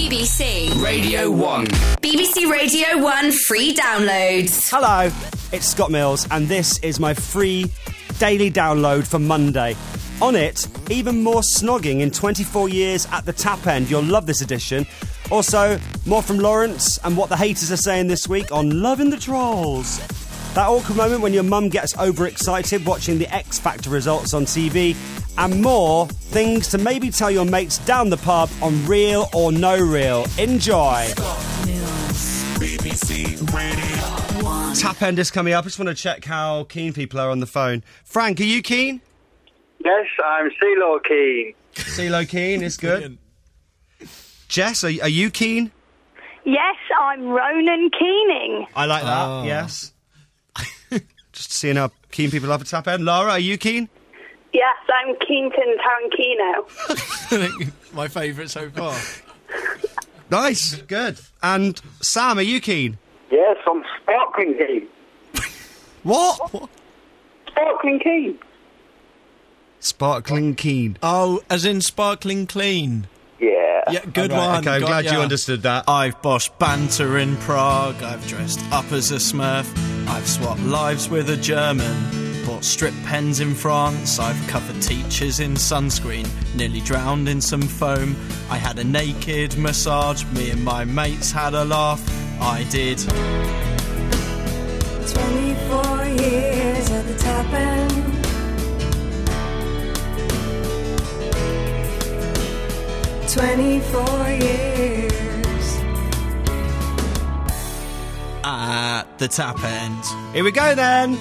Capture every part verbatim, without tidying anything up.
B B C Radio one. B B C Radio one free downloads. Hello, it's Scott Mills, and this is my free daily download for Monday. On it, even more snogging in twenty-four years at the tap end. You'll love this edition. Also, more from Lawrence and what the haters are saying this week on Loving the Trolls. That awkward moment when your mum gets overexcited watching the X Factor results on T V. And more things to maybe tell your mates down the pub on Real or No Real. Enjoy. Scott Mills, B B C Radio one. Tap end is coming up. I just want to check how keen people are on the phone. Frank, are you keen? Yes, I'm CeeLo keen. CeeLo keen is good. Jess, are, are you keen? Yes, I'm Ronan Keening. I like that, Oh. yes. Just seeing how keen people are for tap end. Laura, are you keen? Yes, I'm Keaton Tarantino. My favourite so far. Nice, good. And Sam, are you keen? Yes, I'm sparkling keen. What? Sparkling keen. Sparkling keen. Oh, as in sparkling clean. Yeah. Yeah, good Right, one. okay, I'm Got glad you ya. understood that. I've bossed banter in Prague. I've dressed up as a Smurf. I've swapped lives with a German. Bought strip pens in France. I've covered teachers in sunscreen. Nearly drowned in some foam. I had a naked massage. Me and my mates had a laugh. I did. twenty-four years at the top end. twenty-four years. At the tap end. Here we go then.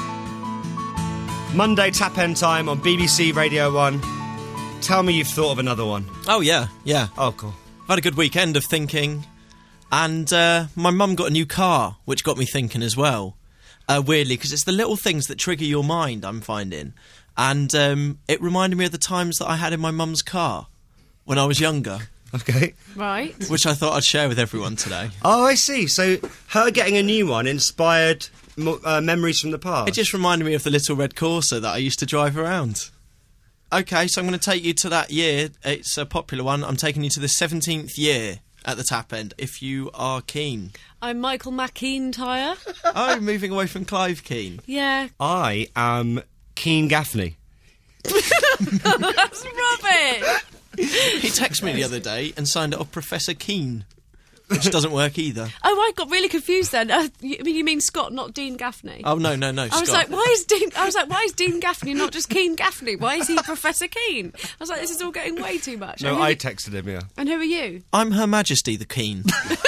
Monday tap end time on B B C Radio one. Tell me you've thought of another one. Oh, yeah, yeah. Oh, cool. I've had a good weekend of thinking, and uh, my mum got a new car, which got me thinking as well. Uh, weirdly, because it's the little things that trigger your mind, I'm finding. And um, it reminded me of the times that I had in my mum's car when I was younger, Okay. Right. which I thought I'd share with everyone today. Oh, I see. So her getting a new one inspired mo- uh, memories from the past. It just reminded me of the little red Corsa that I used to drive around. OK, so I'm going to take you to that year. It's a popular one. I'm taking you to the seventeenth year at the tap end, if you are keen. I'm Michael McIntyre. Oh, moving away from Clive Keane. Yeah. I am Keen Gaffney. That's rubbish. He texted me the other day and signed it off Professor Keane, which doesn't work either. Oh, I got really confused then. Uh, you, I mean, you mean Scott, not Dean Gaffney? Oh, no, no, no, I Scott. was like, why is Dean? I was like, why is Dean Gaffney not just Keen Gaffney? Why is he Professor Keane? I was like, this is all getting way too much. No, and who, I texted him, yeah. and who are you? I'm Her Majesty the Keane,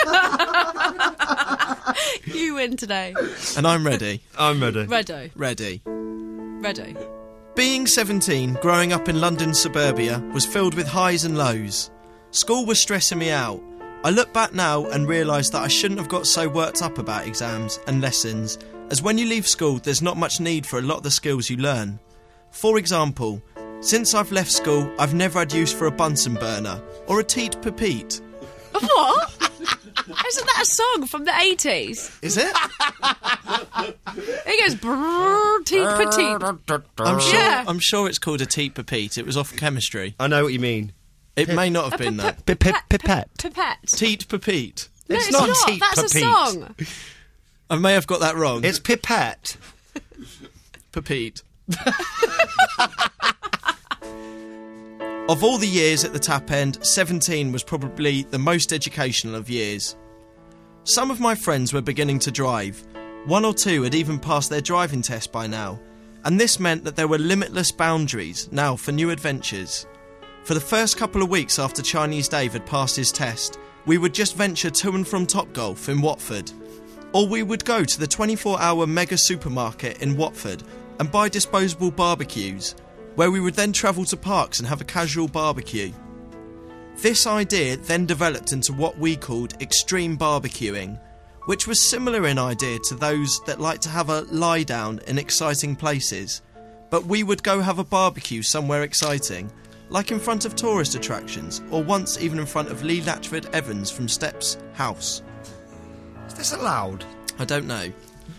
You win today. and I'm ready. I'm ready. Redo. Ready. Redo. Being seventeen, growing up in London suburbia, was filled with highs and lows. School was stressing me out. I look back now and realise that I shouldn't have got so worked up about exams and lessons, as when you leave school there's not much need for a lot of the skills you learn. For example, since I've left school I've never had use for a Bunsen burner or a teat pepite. What? Isn't that a song from the eighties? Is it? It goes brrrr, teeth petite. I'm sure, Yeah. I'm sure it's called a teat pepite. It was off chemistry. I know what you mean. It may not have been that. Pipette. Pipette. Teat pepite. No, It's it's, not not. teat That's a pepite. song. I may have got that wrong. It's pipette. Pepite. Of all the years at the tap end, seventeen was probably the most educational of years. Some of my friends were beginning to drive. One or two had even passed their driving test by now, and this meant that there were limitless boundaries now for new adventures. For the first couple of weeks after Chinese Dave had passed his test, we would just venture to and from Topgolf in Watford. Or we would go to the twenty-four hour mega supermarket in Watford and buy disposable barbecues, where we would then travel to parks and have a casual barbecue. This idea then developed into what we called extreme barbecuing, which was similar in idea to those that like to have a lie down in exciting places, but we would go have a barbecue somewhere exciting, like in front of tourist attractions, or once even in front of Lee Latchford Evans from Steps' house. Is this allowed? I don't know.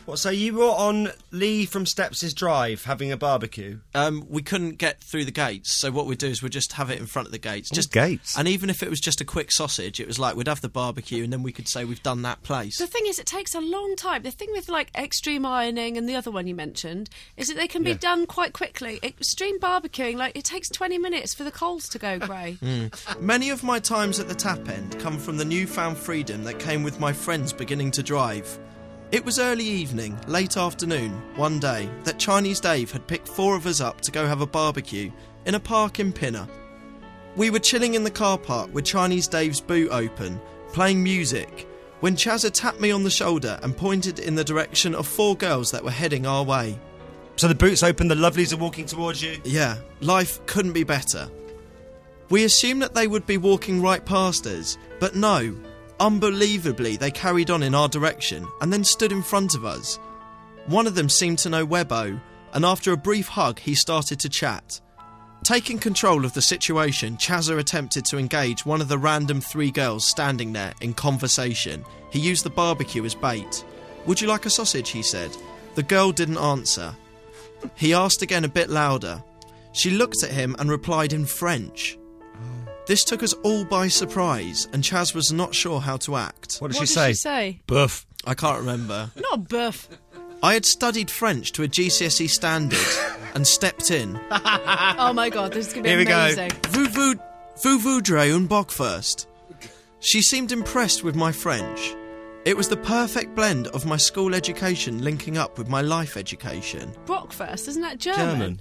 What, so you were on Lee from Steps' Drive having a barbecue? Um, we couldn't get through the gates, so what we'd do is we'd just have it in front of the gates. Oh, just gates. And even if it was just a quick sausage, it was like we'd have the barbecue and then we could say we've done that place. The thing is, it takes a long time. The thing with, like, extreme ironing and the other one you mentioned is that they can Yeah. be done quite quickly. Extreme barbecuing, like, it takes twenty minutes for the coals to go grey. Mm. Many of my times at the tap end come from the newfound freedom that came with my friends beginning to drive. It was early evening, late afternoon, one day, that Chinese Dave had picked four of us up to go have a barbecue in a park in Pinner. We were chilling in the car park with Chinese Dave's boot open, playing music, when Chazza tapped me on the shoulder and pointed in the direction of four girls that were heading our way. So the boot's open, the lovelies are walking towards you? Yeah, life couldn't be better. We assumed that they would be walking right past us, but no. Unbelievably, they carried on in our direction and then stood in front of us. One of them seemed to know Webbo, and after a brief hug, he started to chat. Taking control of the situation, Chazza attempted to engage one of the random three girls standing there in conversation. He used the barbecue as bait. "Would you like a sausage?" he said. The girl didn't answer. He asked again a bit louder. She looked at him and replied in French. This took us all by surprise, and Chaz was not sure how to act. What did What she did say? she say? Buff. I can't remember. Not buff. I had studied French to a G C S E standard and stepped in. Oh my god, this is going to be Here we go. amazing. Vous, vous, vous voudrez un bock first? She seemed impressed with my French. It was the perfect blend of my school education linking up with my life education. Brockfast, isn't that German? German.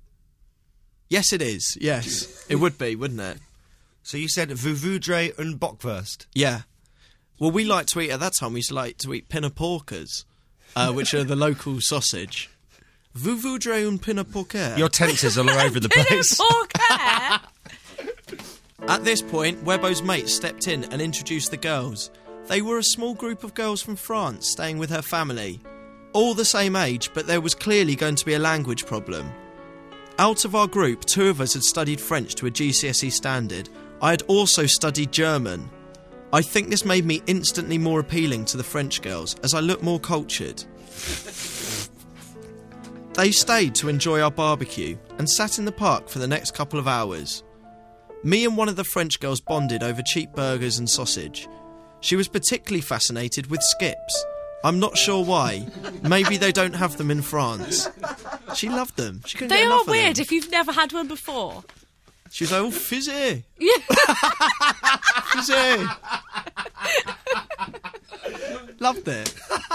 Yes, it is. Yes. It would be, wouldn't it? So you said vous voudrez un bockwurst? Yeah. Well, we like to eat, at that time, we used to like to eat pinna porkers, uh, which are the local sausage. Vous voudrez un pinna porker? Your tenses all over the place. Porker. At this point, Webbo's mate stepped in and introduced the girls. They were a small group of girls from France staying with her family. All the same age, but there was clearly going to be a language problem. Out of our group, two of us had studied French to a G C S E standard. I had also studied German. I think this made me instantly more appealing to the French girls, as I looked more cultured. They stayed to enjoy our barbecue and sat in the park for the next couple of hours. Me and one of the French girls bonded over cheap burgers and sausage. She was particularly fascinated with skips. I'm not sure why. Maybe they don't have them in France. She loved them. She couldn't They get are enough of weird them. if you've never had one before. She was like, oh, fizzy. Yeah. Fizzy. Loved it.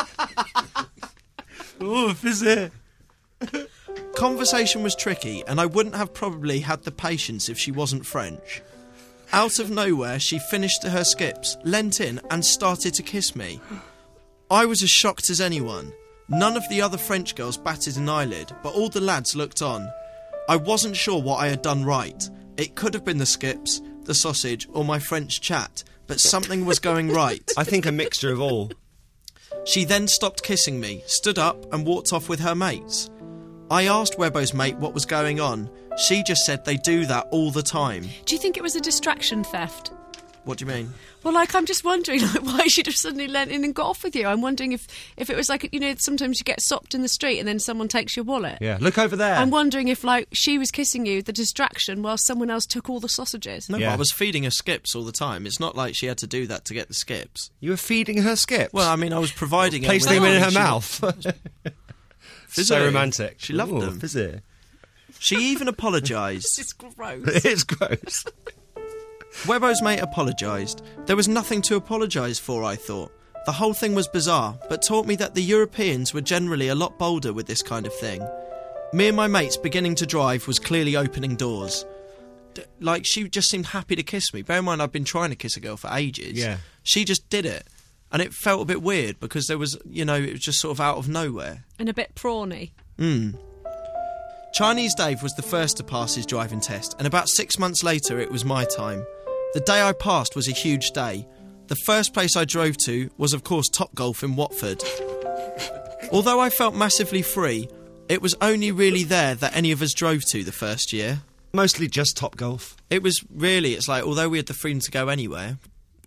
Oh, fizzy. Conversation was tricky, and I wouldn't have probably had the patience if she wasn't French. Out of nowhere, she finished her skips, leant in, and started to kiss me. I was as shocked as anyone. None of the other French girls batted an eyelid, but all the lads looked on. I wasn't sure what I had done right. It could have been the skips, the sausage, or my French chat, but something was going right. I think a mixture of all. She then stopped kissing me, stood up, and walked off with her mates. I asked Webbo's mate what was going on. She just said they do that all the time. Do you think it was a distraction theft? What do you mean? Well, like, I'm just wondering, like, why she just suddenly leant in and got off with you. I'm wondering if, if it was like, you know, sometimes you get stopped in the street and then someone takes your wallet. Yeah, look over there. I'm wondering if, like, she was kissing you, the distraction, while someone else took all the sausages. No, Yeah. but I was feeding her skips all the time. It's not like she had to do that to get the skips. You were feeding her skips? Well, I mean, I was providing her Placing with them in her she- mouth. Fizzy. So romantic. She loved Ooh, them. Fizzy. She even apologised. It's gross. It's gross. Webbo's mate apologised. There was nothing to apologise for, I thought. The whole thing was bizarre, but taught me that the Europeans were generally a lot bolder with this kind of thing. Me and my mates beginning to drive was clearly opening doors. D- like, she just seemed happy to kiss me. Bear in mind, I've been trying to kiss a girl for ages. Yeah. She just did it. And it felt a bit weird because there was, you know, it was just sort of out of nowhere. And a bit prawny. Hmm. Chinese Dave was the first to pass his driving test, and about six months later it was my time. The day I passed was a huge day. The first place I drove to was, of course, Topgolf in Watford. Although I felt massively free, it was only really there that any of us drove to the first year. Mostly just Topgolf. It was really, it's like, although we had the freedom to go anywhere,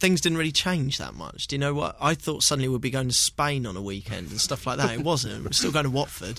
things didn't really change that much. Do you know what? I thought suddenly we'd be going to Spain on a weekend and stuff like that. It wasn't. We're still going to Watford.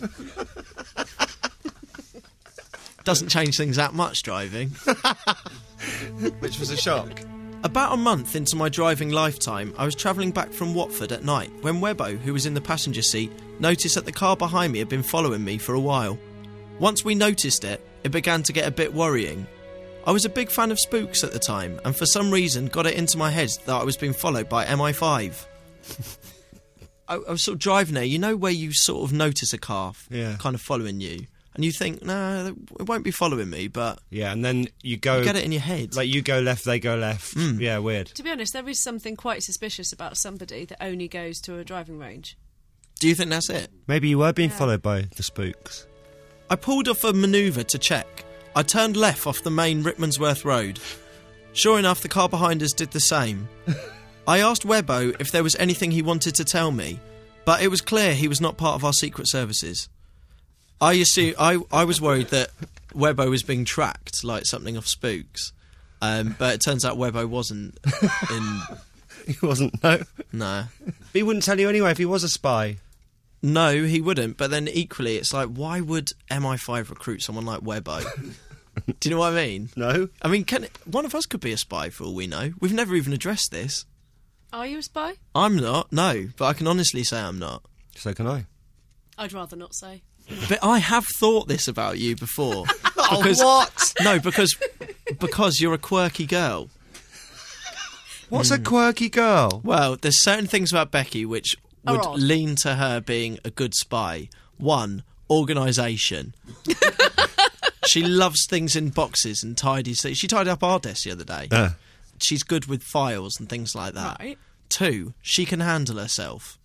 Doesn't change things that much, driving. Which was a shock. About a month into my driving lifetime, I was travelling back from Watford at night when Webbo, who was in the passenger seat, noticed that the car behind me had been following me for a while. Once we noticed it, it began to get a bit worrying. I was a big fan of spooks at the time, and for some reason got it into my head that I was being followed by M I five. I, I was sort of driving there, you know where you sort of notice a car f- Yeah. kind of following you, and you think, no, it won't be following me, but Yeah, and then you go... you get it in your head. Like, you go left, they go left. Mm. Yeah, weird. To be honest, there is something quite suspicious about somebody that only goes to a driving range. Do you think that's it? Maybe you were being Yeah. followed by the spooks. I pulled off a manoeuvre to check. I turned left off the main Rickmansworth Road. Sure enough, the car behind us did the same. I asked Webbo if there was anything he wanted to tell me, but it was clear he was not part of our secret services. I assume, I, I was worried that Webbo was being tracked, like something of spooks. Um, but it turns out Webbo wasn't in... He wasn't, no. No. But he wouldn't tell you anyway if he was a spy. No, he wouldn't. But then equally, it's like, why would M I five recruit someone like Webbo? Do you know what I mean? No. I mean, can it, one of us could be a spy for all we know. We've never even addressed this. Are you a spy? I'm not, no. But I can honestly say I'm not. So can I. I'd rather not say. But I have thought this about you before. Oh, Because, what? No, because because you're a quirky girl. What's a quirky girl? Well, there's certain things about Becky which Are would odd. lean to her being a good spy. One, organisation. She loves things in boxes and tidies. She tidied up our desk the other day. Uh. She's good with files and things like that. Right. Two, she can handle herself.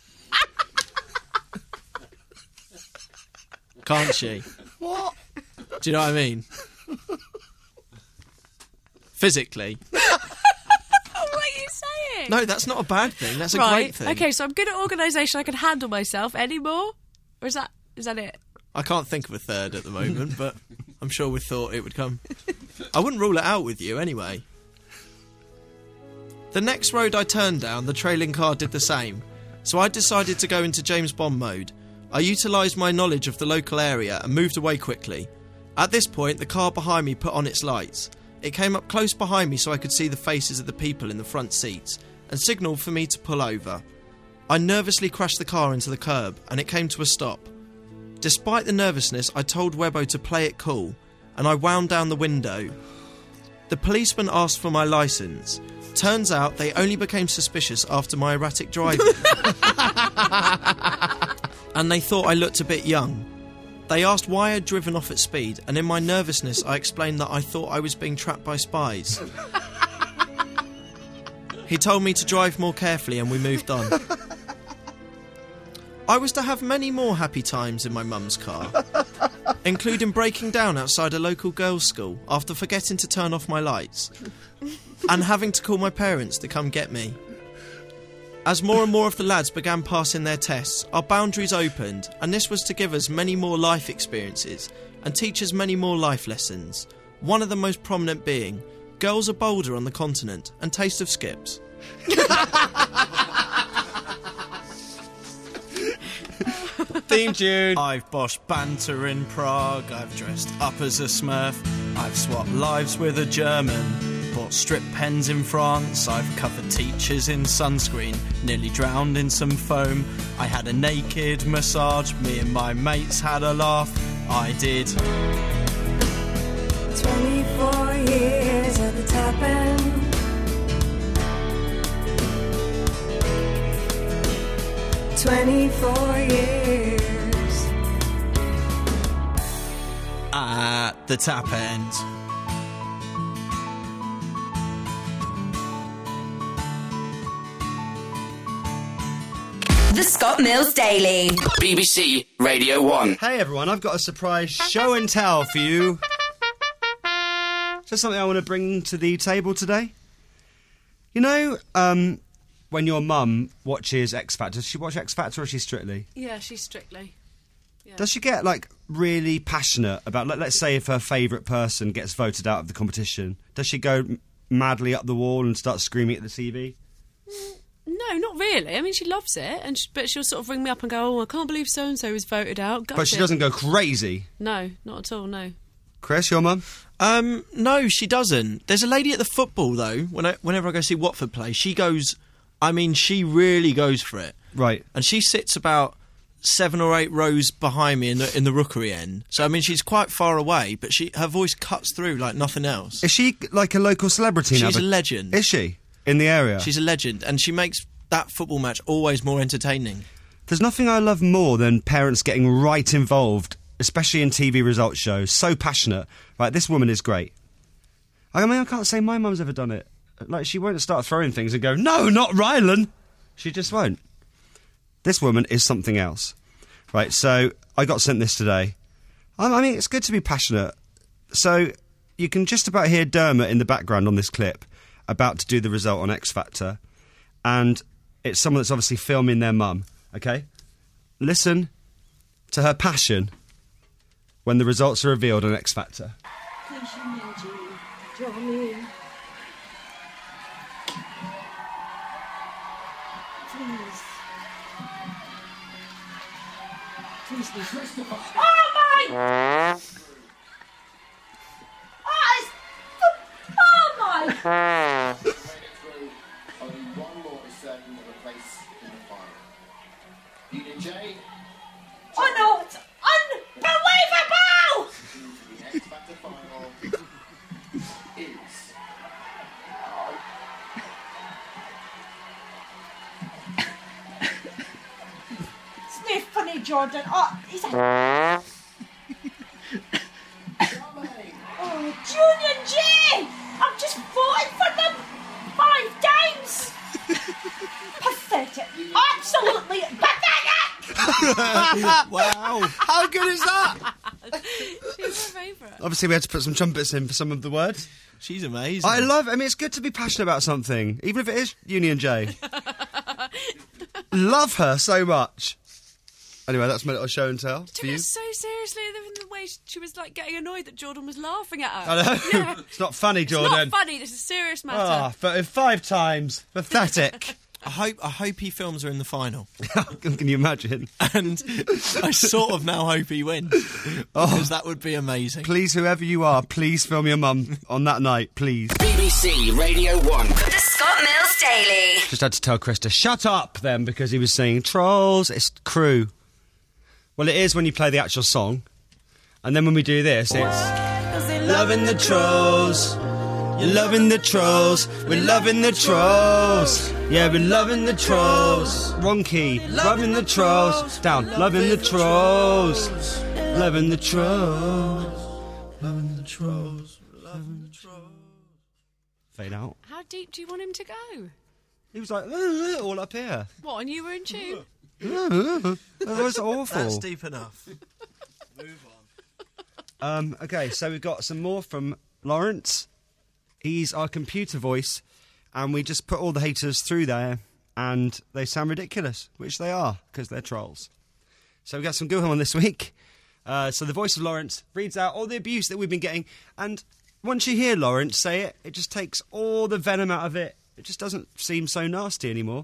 Can't she? What? Do you know what I mean? Physically. What are you saying? No, that's not a bad thing. That's a right. great thing. Okay, so I'm good at organisation. I can handle myself. Any more? Or is that is that it? I can't think of a third at the moment, but I'm sure we thought it would come. I wouldn't rule it out with you anyway. The next road I turned down, the trailing car did the same. So I decided to go into James Bond mode. I utilised my knowledge of the local area and moved away quickly. At this point, the car behind me put on its lights. It came up close behind me so I could see the faces of the people in the front seats and signalled for me to pull over. I nervously crashed the car into the curb and it came to a stop. Despite the nervousness, I told Webbo to play it cool and I wound down the window. The policeman asked for my licence. Turns out they only became suspicious after my erratic driving. And they thought I looked a bit young. They asked why I'd driven off at speed, and in my nervousness I explained that I thought I was being trapped by spies. He told me to drive more carefully and we moved on. I was to have many more happy times in my mum's car, including breaking down outside a local girls' school after forgetting to turn off my lights, and having to call my parents to come get me. As more and more of the lads began passing their tests, our boundaries opened, and this was to give us many more life experiences and teach us many more life lessons. One of the most prominent being, girls are bolder on the continent and taste of skips. Theme tune. I've bosh banter in Prague, I've dressed up as a Smurf, I've swapped lives with a German, bought strip pens in France, I've covered teachers in sunscreen, nearly drowned in some foam, I had a naked massage, me and my mates had a laugh, I did. twenty-four years at the top end. twenty-four years. At the tap end. The Scott Mills Daily. B B C Radio one. Hey everyone, I've got a surprise show and tell for you. Just something I want to bring to the table today. You know, um, when your mum watches X Factor, does she watch X Factor or is she Strictly? Yeah, she's Strictly. Yeah. Does she get, like, really passionate about, like, let's say if her favourite person gets voted out of the competition, does she go madly up the wall and start screaming at the T V? No, not really. I mean, she loves it, and sh- but she'll sort of ring me up and go, "Oh, I can't believe so and so was voted out." But she doesn't go crazy. No, not at all. No. Chris, your mum? Um, no, she doesn't. There's a lady at the football though. When I, whenever I go see Watford play, she goes. I mean, she really goes for it. Right. And she sits about seven or eight rows behind me in the in the rookery end. So I mean, she's quite far away, but she her voice cuts through like nothing else. Is she like a local celebrity now? She's a legend. Is she? In the area? She's a legend, and she makes that football match always more entertaining. There's nothing I love more than parents getting right involved, especially in T V results shows. So passionate. Right, this woman is great. I mean, I can't say my mum's ever done it. Like, she won't start throwing things and go, "No, not Rylan." She just won't. This woman is something else. Right, so I got sent this today. I, I mean, it's good to be passionate. So you can just about hear Dermot in the background on this clip about to do the result on X Factor. And it's someone that's obviously filming their mum, okay? Listen to her passion when the results are revealed on X Factor. Please, you need you. Draw me in. Please. Please, be Christopher. Oh my! Oh, it's... oh my! Only one more is certain of a place in the final. Union J. Oh no, it's unbelievable! The X Factor final is. It's not funny, Jordan. Oh, he's a... oh, Union J! I've just voted for them five times! Pathetic. Absolutely pathetic! Wow. How good is that? She's my favourite. Obviously, we had to put some trumpets in for some of the words. She's amazing. I love... I mean, it's good to be passionate about something, even if it is Union J. Love her so much. Anyway, that's my little show and tell for Took you. it so seriously, the way she was like getting annoyed that Jordan was laughing at her. I know. Yeah. It's not funny, It's Jordan. not funny. This is a serious matter. Ah, but five times. Pathetic. I hope I hope he films her in the final. Can you imagine? And I sort of now hope he wins. Because that would be amazing. Please, whoever you are, please film your mum on that night, please. B B C Radio one. The Scott Mills Daily. Just had to tell Chris to shut up then because he was saying trolls, it's crew. Well, it is when you play the actual song. And then when we do this, it's loving the trolls. You're loving the trolls. We're loving the trolls. Yeah, we're loving the trolls. Wrong key. Loving the trolls. Down. Loving the trolls. Loving the trolls. Loving the trolls. Loving the trolls. Fade out. How deep do you want him to go? He was like, "Uh, all up here." What, and you were in tune? That was awful. That's deep enough. Move on. Um, okay, so we've got some more from Lawrence. He's our computer voice, and we just put all the haters through there, and they sound ridiculous, which they are, because they're trolls. So we got some good one this week. Uh, so the voice of Lawrence reads out all the abuse that we've been getting, and once you hear Lawrence say it, it just takes all the venom out of it. It just doesn't seem so nasty anymore.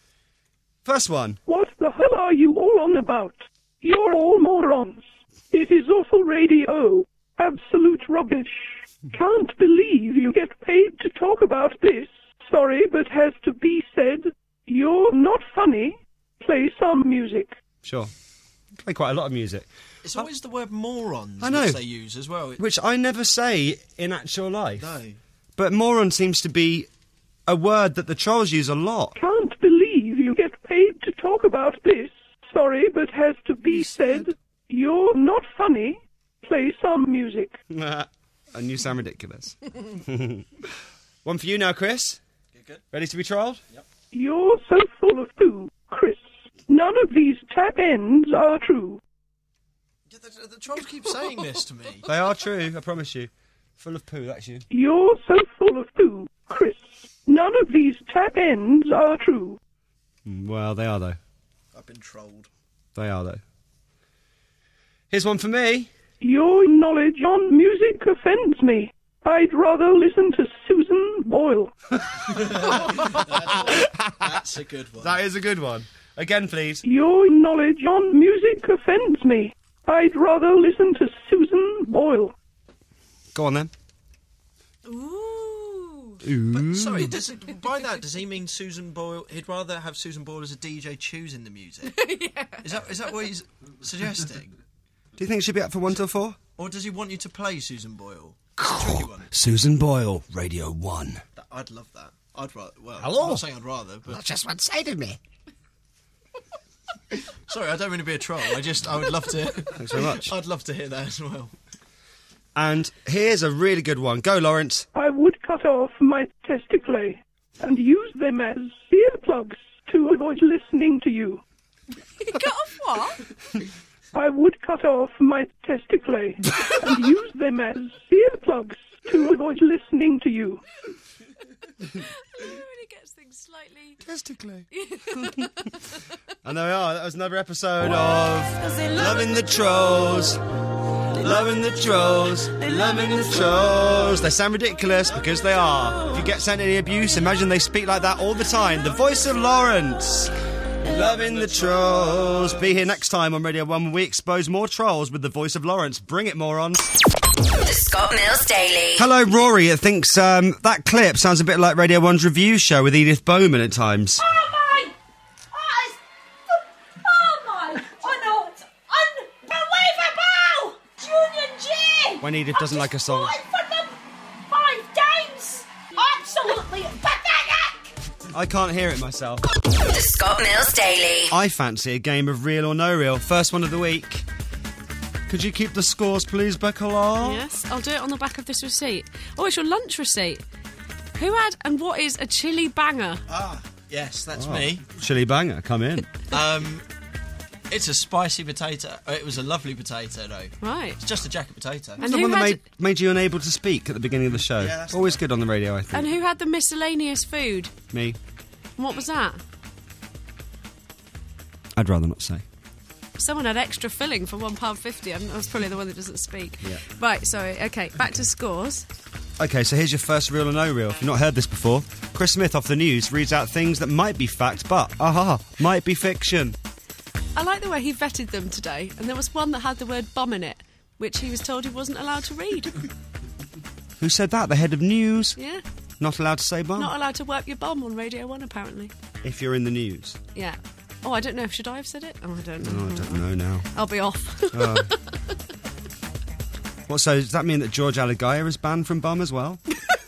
First one. What the hell are you all on about? You're all morons. It is awful radio. Absolute rubbish. Can't believe you get paid to talk about this. Sorry, but has to be said. You're not funny. Play some music. Sure. Play quite a lot of music. It's always the word morons I know. which they use as well. It- Which I never say in actual life. No. But moron seems to be a word that the trolls use a lot. Can't believe you get paid to talk about this. Sorry, but has to be said. You're not funny. Play some music. And you sound ridiculous. One for you now, Chris. Good, good. Ready to be trolled? Yep. You're so full of poo, Chris. None of these tap ends are true. Yeah, the, the trolls keep saying this to me. They are true, I promise you. Full of poo, that's you. You're so full of poo, Chris. None of these tap ends are true. Mm, Well, they are, though. I've been trolled. They are, though. Here's one for me. Your knowledge on music offends me. I'd rather listen to Susan Boyle. That's a good one. That is a good one. Again, please. Your knowledge on music offends me. I'd rather listen to Susan Boyle. Go on then. Ooh. But, sorry, does it, by that, does he mean Susan Boyle? He'd rather have Susan Boyle as a D J choosing the music? Yeah. Is that is that what he's suggesting? Do you think she'd be up for one till four? Or does he want you to play Susan Boyle? It's a tricky one. Susan Boyle, Radio one. That, I'd love that. I'd rather. Well, Hello? I'm not saying I'd rather, but That's just one side of me. Sorry, I don't mean to be a troll. I just, I would love to. Thanks very much. I'd love to hear that as well. And here's a really good one. Go, Lawrence. I would cut off my testicles and use them as earplugs to avoid listening to you. Cut off what? I would cut off my testicles and use them as earplugs to avoid listening to you. I love when he gets things slightly... Testically. And there we are. That was another episode of Loving the Trolls. Loving the Trolls. Loving the Trolls. They sound ridiculous because they are. If you get sent any abuse, imagine they speak like that all the time. The voice of Lawrence. Loving the Trolls. Be here next time on Radio one when we expose more trolls with the voice of Lawrence. Bring it, morons. The Scott Mills Daily. Hello, Rory. It thinks um, that clip sounds a bit like Radio one's review show with Edith Bowman at times. Oh my! Oh, it's, oh my! Oh no! Unbelievable! Junior J! When Edith doesn't like a song. I've for them five games! Absolutely pathetic! I can't hear it myself. The Scott Mills Daily. I fancy a game of real or no real. First one of the week. Could you keep the scores, please, Becca? Yes, I'll do it on the back of this receipt. Oh, it's your lunch receipt. Who had and what is a chili banger? Ah, yes, that's Oh. me. Chili banger, come in. Um, it's a spicy potato. Oh, it was a lovely potato, though. Right. It's just a jacket potato. And the who one that had- made, made you unable to speak at the beginning of the show. Yeah, that's Always good on the radio, I think. And who had the miscellaneous food? Me. And what was that? I'd rather not say. Someone had extra filling for one pound fifty. I was probably the one that doesn't speak. Yeah. Right, sorry. Okay, back to scores. Okay, so here's your first real or no real. If you've not heard this before, Chris Smith off the news reads out things that might be fact, but, aha, might be fiction. I like the way he vetted them today, and there was one that had the word bum in it, which he was told he wasn't allowed to read. Who said that? The head of news? Yeah. Not allowed to say bum? Not allowed to work your bum on Radio one, apparently. If you're in the news. Yeah. Oh, I don't know. Should I have said it? Oh, I don't know. Oh, I don't know now. I'll be off. Oh. What, so does that mean that George Alagaya is banned from bum as well?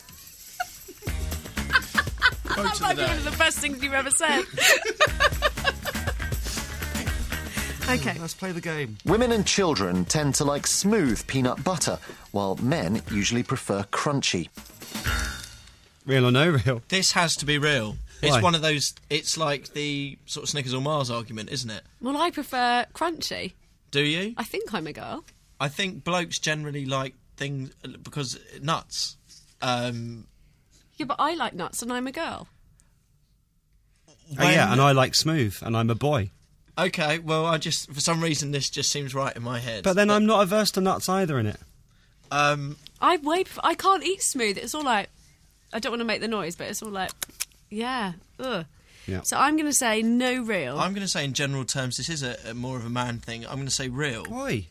That might be one of the best things you've ever said. Okay. Let's play the game. Women and children tend to like smooth peanut butter, while men usually prefer crunchy. Real or no real? This has to be real. It's Why? one of those. It's like the sort of Snickers or Mars argument, isn't it? Well, I prefer crunchy. Do you? I think I'm a girl. I think blokes generally like things because nuts. Um, Yeah, but I like nuts and I'm a girl. Oh, yeah, and I like smooth, and I'm a boy. Okay, well, I just for some reason this just seems right in my head. But then I'm not averse to nuts either in it. Um, I way prefer, I can't eat smooth. It's all like, I don't want to make the noise, but it's all like, yeah, ugh. Yeah. So I'm going to say no real. I'm going to say in general terms this is a, a more of a man thing. I'm going to say real. Why?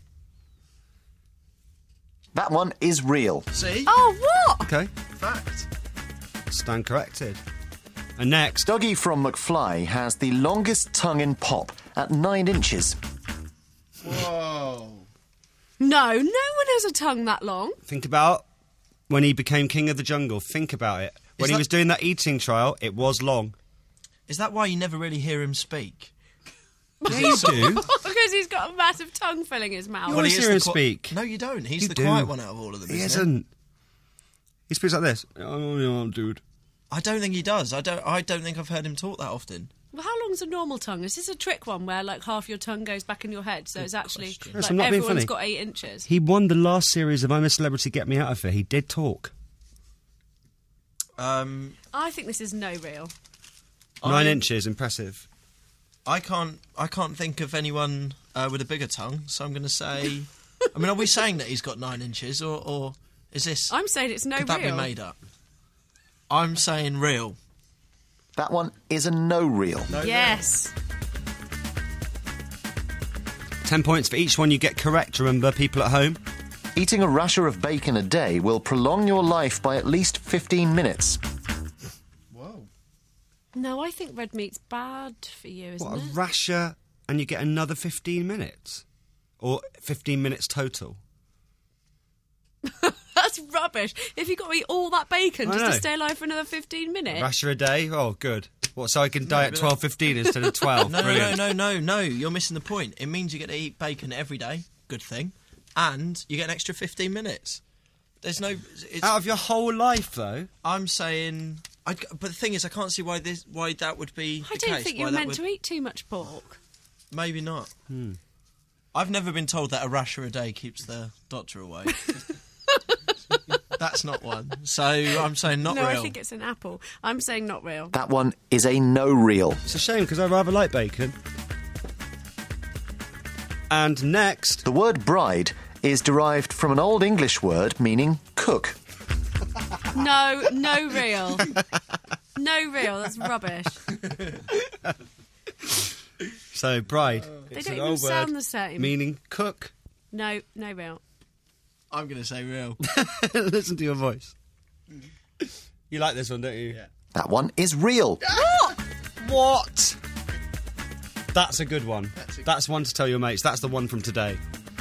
That one is real. See? Oh, what? Okay. Fact. Stand corrected. And next... Dougie from McFly has the longest tongue in pop at nine inches. Whoa. No, no one has a tongue that long. Think about when he became king of the jungle. Think about it. When Is he that- was doing that eating trial, it was long. Is that why you never really hear him speak? Yeah, you do. Because he's got a massive tongue filling his mouth. You always he is hear him the qui- speak. No, you don't. He's You the do. quiet one out of all of them. He isn't isn't. He speaks like this. Oh, yeah, dude. I don't think he does. I don't. I don't think I've heard him talk that often. Well, how long's a normal tongue? Is this a trick one where like half your tongue goes back in your head, so it's actually Yes, like I'm not being everyone's funny. got eight inches? He won the last series of I'm a Celebrity, Get Me Out of Here. He did talk. Um, I think this is no real. Nine I- inches, impressive. I can't. I can't think of anyone uh, with a bigger tongue. So I'm going to say. I mean, are we saying that he's got nine inches, or, or Is this... I'm saying it's no Could real. that be made up? I'm saying real. That one is a no real. No Yes. Ten points for each one you get correct, remember, people at home. Eating a rasher of bacon a day will prolong your life by at least fifteen minutes. Whoa. No, I think red meat's bad for you, isn't What, a it? rasher and you get another fifteen minutes? Or fifteen minutes total? That's rubbish. If you've got to eat all that bacon I just know. to stay alive for another fifteen minutes. Rasher a day? Oh, good. What, so I can die at but- twelve fifteen instead of twelve? No, no, no, Brilliant. no, no, no. You're missing the point. It means you get to eat bacon every day. Good thing. And you get an extra fifteen minutes. There's no... It's, Out of your whole life, though? I'm saying... I, but the thing is, I can't see why this, why that would be I the don't case. think why you're that meant would- to eat too much pork. Maybe not. Hmm. I've never been told that a rasher a day keeps the doctor away. That's not one. So I'm saying not no, real. I think it's an apple. I'm saying not real. That one is a no real. It's a shame, because I rather like bacon. And next... The word bride is derived from an Old English word meaning cook. No, no real. No real. That's rubbish. So, bride. They it's don't an even old sound word the same. meaning cook. No, no real. I'm going to say real. Listen to your voice. You like this one, don't you? Yeah. That one is real. What? That's a good one. That's one to tell your mates. That's the one from today.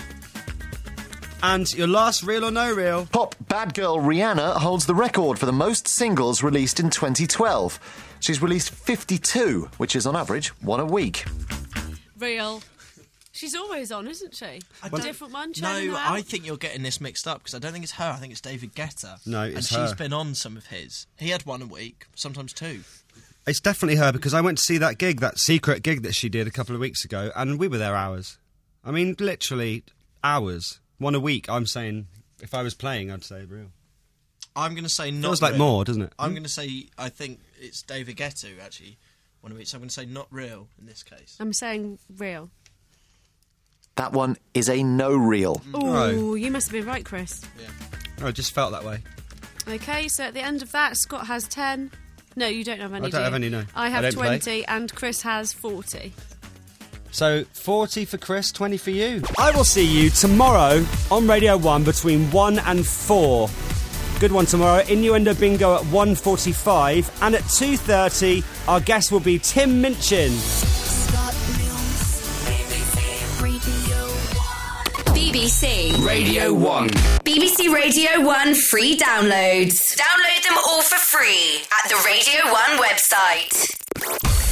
And your last real or no real? Pop bad girl Rihanna holds the record for the most singles released in twenty twelve. She's released fifty-two, which is on average one a week. Real. She's always on, isn't she? A don't- different one, No, churning her out? I think you're getting this mixed up because I don't think it's her. I think it's David Guetta. No, and it's she's her. been on some of his. He had one a week, sometimes two. It's definitely her, because I went to see that gig, that secret gig that she did a couple of weeks ago, and we were there hours. I mean, literally hours. One a week, I'm saying, if I was playing, I'd say real. I'm going to say not. Feels like real. more, doesn't it? I'm Hmm? going to say I think it's David Guetta who actually one of each. So I'm going to say not real in this case. I'm saying real. That one is a no real. Ooh, Oh. you must have been right, Chris. Oh, it just felt that way. Okay, so at the end of that, Scott has ten. No, you don't have any. I don't do you? have any, no. I I have don't play. twenty, and Chris has forty. So, forty for Chris, twenty for you. I will see you tomorrow on Radio one between one and four. Good one tomorrow. Innuendo Bingo at one forty-five. And at two thirty, our guest will be Tim Minchin. B B C Radio one. B B C Radio one free downloads. Download them all for free at the Radio one website.